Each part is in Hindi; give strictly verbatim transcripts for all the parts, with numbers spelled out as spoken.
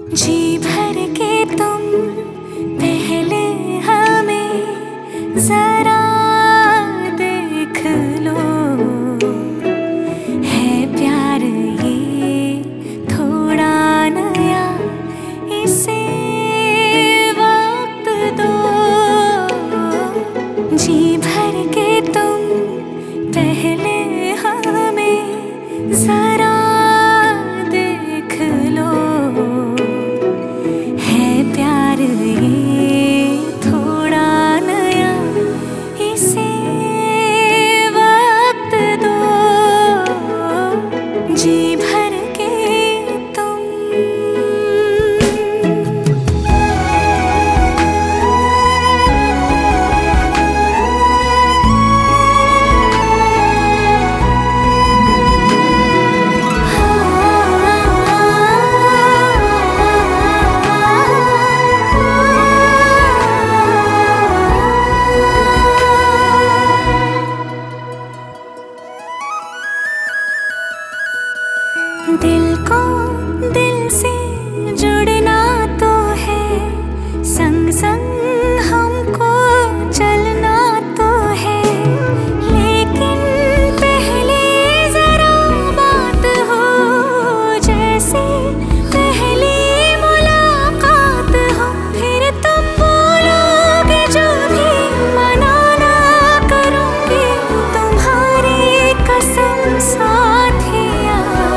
जी भर के तुम पहले हमें जरा देख लो, है प्यार ये थोड़ा नया, इसे वक्त दो। जी भर के तुम पहले हमें जरा देख लो, है प्यार ये थोड़ा नया, इसे वक्त दो। जी भर के तुम दिल को दिल से जुड़ना तो है, संग संग हमको चलना तो है, लेकिन पहले जरा बात हो जैसे पहली मुलाकात हो। फिर तुम बोलोगे जो भी मना ना करूँगी, तुम्हारी कसम साथिया।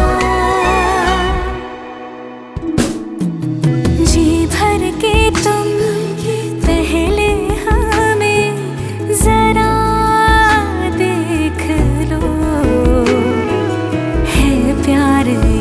जी भर के तुम पहले हमें जरा देख लो, है प्यार